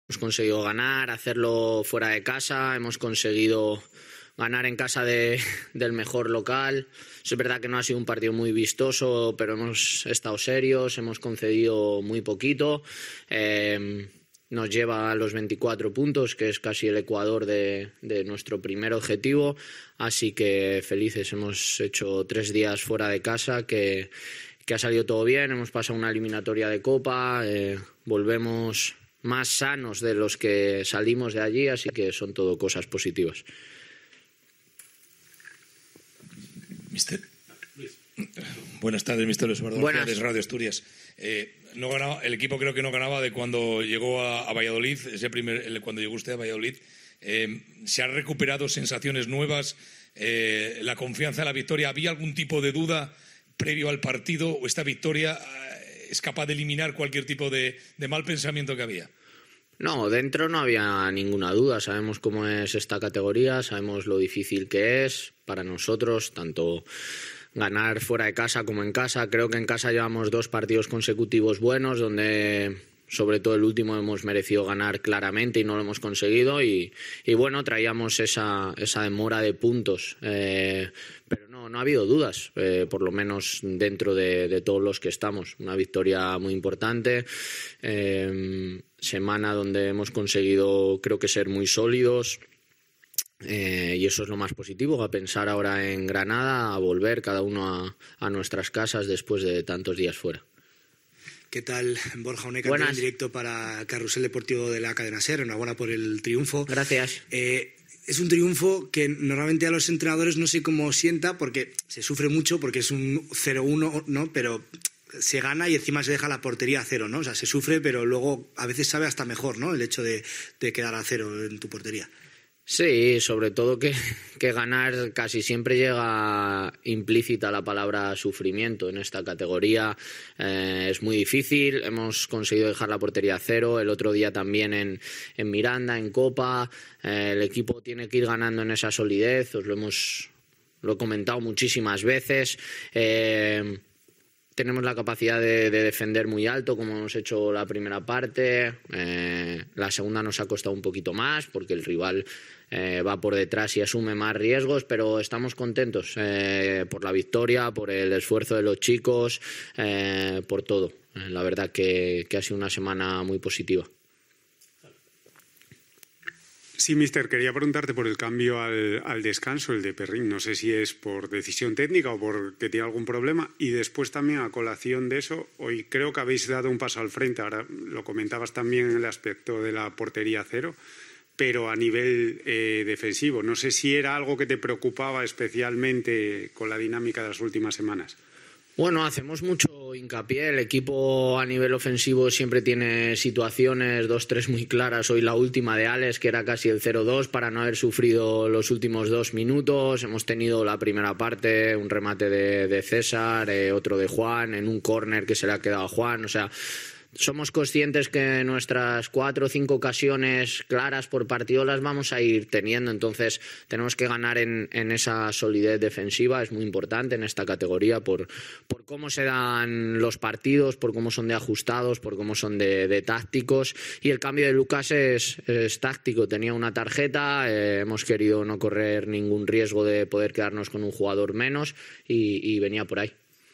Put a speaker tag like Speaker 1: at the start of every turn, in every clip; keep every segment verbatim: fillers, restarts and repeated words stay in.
Speaker 1: Hemos conseguido ganar, hacerlo fuera de casa, hemos conseguido ganar en casa de, del mejor local. Es verdad que no ha sido un partido muy vistoso, pero hemos estado serios, hemos concedido muy poquito. Eh, nos lleva a los veinticuatro puntos, que es casi el ecuador de, de nuestro primer objetivo. Así que felices, hemos hecho tres días fuera de casa, que, que ha salido todo bien. Hemos pasado una eliminatoria de Copa, eh, volvemos más sanos de los que salimos de allí, así que son todo cosas positivas.
Speaker 2: Mister. Buenas tardes, mister Luis Eduardo García, de Radio Asturias. Eh, no ganaba, el equipo creo que no ganaba de cuando llegó a, a Valladolid, ese primer, el, cuando llegó usted a Valladolid. Eh, ¿Se han recuperado sensaciones nuevas? Eh, ¿La confianza en la victoria? ¿Había algún tipo de duda previo al partido o esta victoria eh, es capaz de eliminar cualquier tipo de, de mal pensamiento que había?
Speaker 1: No, dentro no había ninguna duda. Sabemos cómo es esta categoría, sabemos lo difícil que es para nosotros, tanto ganar fuera de casa como en casa. Creo que en casa llevamos dos partidos consecutivos buenos, donde sobre todo el último hemos merecido ganar claramente y no lo hemos conseguido. Y, y bueno, traíamos esa, esa demora de puntos. Eh, pero no, no ha habido dudas, eh, por lo menos dentro de, de todos los que estamos. Una victoria muy importante. Eh, semana donde hemos conseguido, creo que, ser muy sólidos. Eh, y eso es lo más positivo, a pensar ahora en Granada, a volver cada uno a, a nuestras casas después de tantos días fuera.
Speaker 3: ¿Qué tal, Borja Oneca? En directo para Carrusel Deportivo de la Cadena SER. Enhorabuena por el triunfo.
Speaker 1: Gracias.
Speaker 3: Eh, es un triunfo que normalmente a los entrenadores no sé cómo sienta, porque se sufre mucho, porque es un cero uno, ¿no? Pero se gana y encima se deja la portería a cero, ¿no? O sea, se sufre, pero luego a veces sabe hasta mejor, ¿no? El hecho de, de quedar a cero en tu portería.
Speaker 1: Sí, sobre todo que, que ganar casi siempre llega implícita la palabra sufrimiento. En esta categoría eh, es muy difícil, hemos conseguido dejar la portería a cero, el otro día también en, en Miranda, en Copa. Eh, el equipo tiene que ir ganando en esa solidez, os lo hemos lo he comentado muchísimas veces. Eh, Tenemos la capacidad de, de defender muy alto, como hemos hecho la primera parte. Eh, la segunda nos ha costado un poquito más, porque el rival eh, va por detrás y asume más riesgos, pero estamos contentos eh, por la victoria, por el esfuerzo de los chicos, eh, por todo. Eh, la verdad que, que ha sido una semana muy positiva.
Speaker 4: Sí, mister, quería preguntarte por el cambio al, al descanso, el de Perrin. No sé si es por decisión técnica o porque tiene algún problema. Y después también, a colación de eso, hoy creo que habéis dado un paso al frente. Ahora lo comentabas también en el aspecto de la portería cero, pero a nivel eh, defensivo. No sé si era algo que te preocupaba especialmente con la dinámica de las últimas semanas.
Speaker 1: Bueno, hacemos mucho hincapié. El equipo a nivel ofensivo siempre tiene situaciones, dos, tres muy claras. Hoy la última de Alex, que era casi el cero dos, para no haber sufrido los últimos dos minutos. Hemos tenido la primera parte, un remate de, de César, eh, otro de Juan, en un córner que se le ha quedado a Juan. O sea, somos conscientes que nuestras cuatro o cinco ocasiones claras por partido las vamos a ir teniendo, entonces tenemos que ganar en, en esa solidez defensiva. Es muy importante en esta categoría por, por cómo se dan los partidos, por cómo son de ajustados, por cómo son de, de tácticos. Y el cambio de Lucas es, es táctico, tenía una tarjeta, eh, hemos querido no correr ningún riesgo de poder quedarnos con un jugador menos y, y venía por ahí.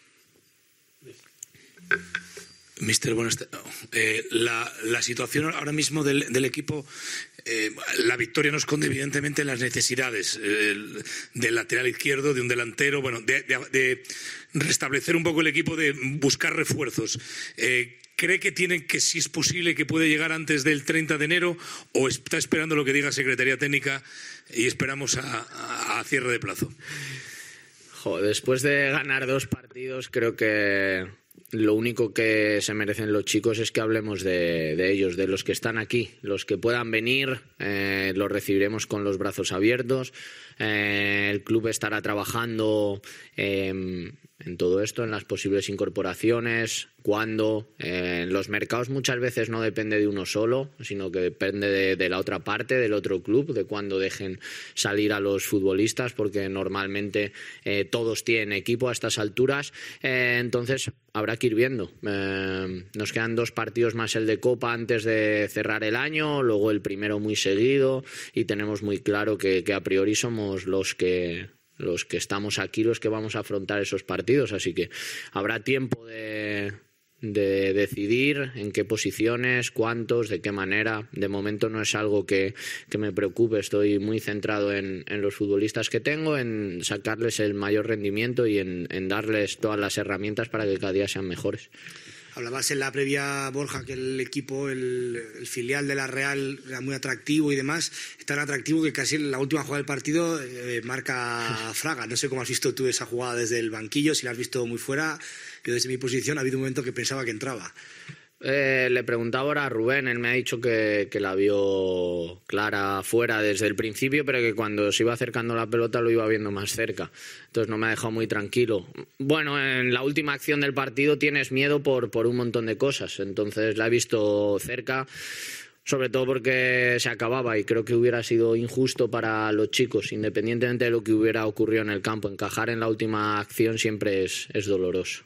Speaker 2: Mister, bueno, eh, la, la situación ahora mismo del, del equipo, eh, la victoria nos esconde evidentemente las necesidades eh, del lateral izquierdo, de un delantero, bueno, de, de, de restablecer un poco el equipo, de buscar refuerzos. Eh, ¿Cree que tiene que, si es posible, que puede llegar antes del treinta de enero o está esperando lo que diga Secretaría Técnica y esperamos a, a, a cierre de plazo?
Speaker 1: Joder, después de ganar dos partidos, creo que lo único que se merecen los chicos es que hablemos de, de ellos, de los que están aquí. Los que puedan venir, eh, los recibiremos con los brazos abiertos. Eh, el club estará trabajando eh, en todo esto, en las posibles incorporaciones, cuándo. Eh, los mercados muchas veces no depende de uno solo, sino que depende de, de la otra parte, del otro club, de cuándo dejen salir a los futbolistas, porque normalmente eh, todos tienen equipo a estas alturas. Eh, entonces habrá que ir viendo. Eh, nos quedan dos partidos más, el de Copa antes de cerrar el año, luego el primero muy seguido, y tenemos muy claro que, que a priori somos los que los que estamos aquí, los que vamos a afrontar esos partidos, así que habrá tiempo de, de decidir en qué posiciones, cuántos, de qué manera. De momento no es algo que, que me preocupe, estoy muy centrado en, en los futbolistas que tengo, en sacarles el mayor rendimiento y en, en darles todas las herramientas para que cada día sean mejores.
Speaker 3: Hablabas en la previa, Borja, que el equipo, el, el filial de la Real era muy atractivo y demás. Es tan atractivo que casi en la última jugada del partido eh, marca Fraga. No sé cómo has visto tú esa jugada desde el banquillo, si la has visto muy fuera. Yo desde mi posición ha habido un momento que pensaba que entraba.
Speaker 1: Eh, le preguntaba ahora a Rubén, él me ha dicho que, que la vio clara fuera desde el principio, pero que cuando se iba acercando la pelota lo iba viendo más cerca. Entonces no me ha dejado muy tranquilo. Bueno, en la última acción del partido tienes miedo por, por un montón de cosas. Entonces la he visto cerca, sobre todo porque se acababa, y creo que hubiera sido injusto para los chicos, independientemente de lo que hubiera ocurrido en el campo. Encajar en la última acción siempre es, es doloroso.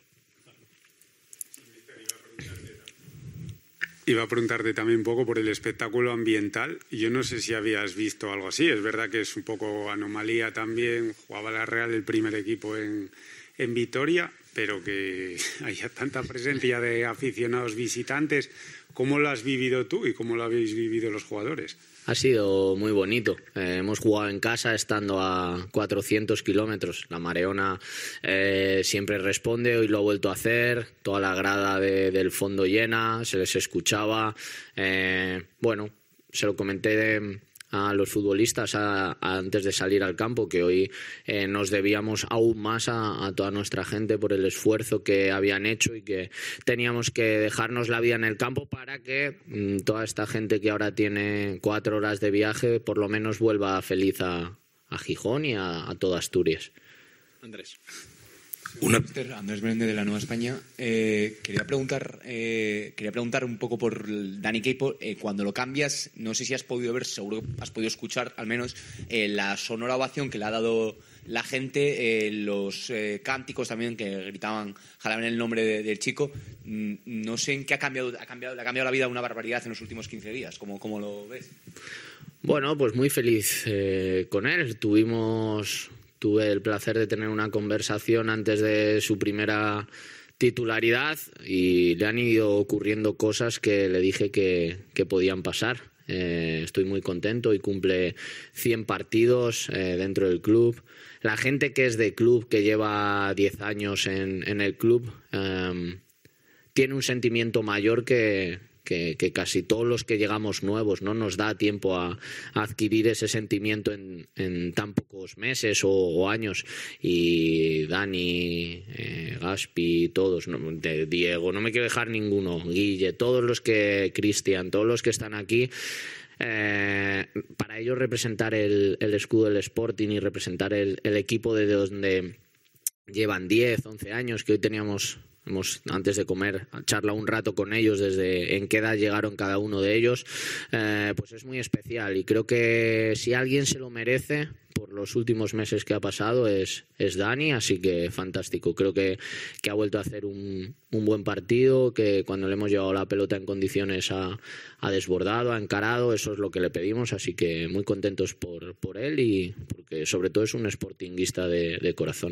Speaker 4: Iba a preguntarte también un poco por el espectáculo ambiental. Yo no sé si habías visto algo así. Es verdad que es un poco anomalía también. Jugaba la Real, el primer equipo en, en Vitoria, pero que haya tanta presencia de aficionados visitantes. ¿Cómo lo has vivido tú y cómo lo habéis vivido los jugadores?
Speaker 1: Ha sido muy bonito. Eh, hemos jugado en casa estando a cuatrocientos kilómetros. La Mareona eh, siempre responde, hoy lo ha vuelto a hacer. Toda la grada de, del fondo llena, se les escuchaba. Eh, bueno, se lo comenté de, a los futbolistas a, a, antes de salir al campo, que hoy eh, nos debíamos aún más a, a toda nuestra gente por el esfuerzo que habían hecho y que teníamos que dejarnos la vida en el campo para que mmm, toda esta gente que ahora tiene cuatro horas de viaje por lo menos vuelva feliz a, a Gijón y a, a toda Asturias.
Speaker 5: Andrés.
Speaker 2: Una...
Speaker 5: Andrés Menéndez de la Nueva España. Eh, quería preguntar eh, quería preguntar un poco por Dani Queipo. Eh, cuando lo cambias, no sé si has podido ver, seguro que has podido escuchar al menos eh, la sonora ovación que le ha dado la gente, eh, los eh, cánticos también que gritaban, jalaban el nombre de, del chico. Mm, no sé en qué ha cambiado, ha cambiado, le ha cambiado la vida una barbaridad en los últimos quince días. ¿Cómo, cómo lo ves?
Speaker 1: Bueno, pues muy feliz eh, con él. Tuvimos... Tuve el placer de tener una conversación antes de su primera titularidad y le han ido ocurriendo cosas que le dije que, que podían pasar. Eh, estoy muy contento y cumple cien partidos eh, dentro del club. La gente que es de club, que lleva diez años en, en el club, eh, tiene un sentimiento mayor que... Que, que casi todos los que llegamos nuevos, no nos da tiempo a, a adquirir ese sentimiento en, en tan pocos meses o, o años. Y Dani, eh, Gaspi, todos, no, de Diego, no me quiero dejar ninguno, Guille, todos los que, Cristian, todos los que están aquí, eh, para ellos representar el, el escudo del Sporting y representar el, el equipo de donde llevan diez, once años, que hoy teníamos... Hemos, antes de comer, charlado un rato con ellos desde en qué edad llegaron cada uno de ellos, eh, pues es muy especial y creo que si alguien se lo merece por los últimos meses que ha pasado es, es Dani, así que fantástico. Creo que, que ha vuelto a hacer un, un buen partido, que cuando le hemos llevado la pelota en condiciones ha, ha desbordado, ha encarado, eso es lo que le pedimos, así que muy contentos por, por él y porque sobre todo es un sportinguista de, de corazón.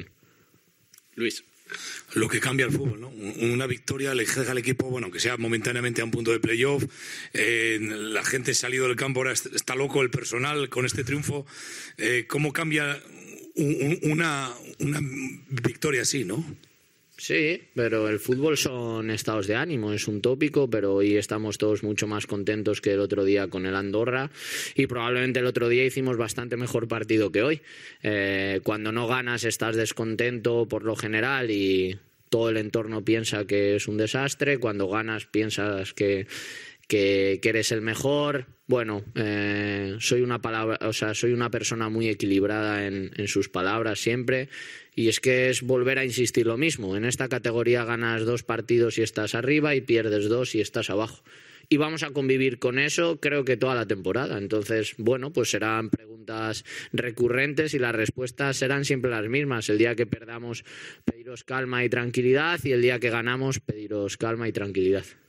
Speaker 5: Luis.
Speaker 2: Lo que cambia el fútbol, ¿no? Una victoria le deja al equipo, bueno, que sea momentáneamente a un punto de playoff. Eh, la gente ha salido del campo, ahora está loco el personal con este triunfo. Eh, ¿Cómo cambia un, una, una victoria así, no?
Speaker 1: Sí, pero el fútbol son estados de ánimo, es un tópico, pero hoy estamos todos mucho más contentos que el otro día con el Andorra y probablemente el otro día hicimos bastante mejor partido que hoy. Eh, cuando no ganas estás descontento por lo general y todo el entorno piensa que es un desastre, cuando ganas piensas que... que, que eres el mejor. Bueno, eh, soy una palabra, o sea, soy una persona muy equilibrada en, en sus palabras siempre, y es que es volver a insistir lo mismo. En esta categoría ganas dos partidos y estás arriba y pierdes dos y estás abajo. Y vamos a convivir con eso creo que toda la temporada. Entonces, bueno, pues serán preguntas recurrentes y las respuestas serán siempre las mismas. El día que perdamos, pediros calma y tranquilidad, y el día que ganamos, pediros calma y tranquilidad.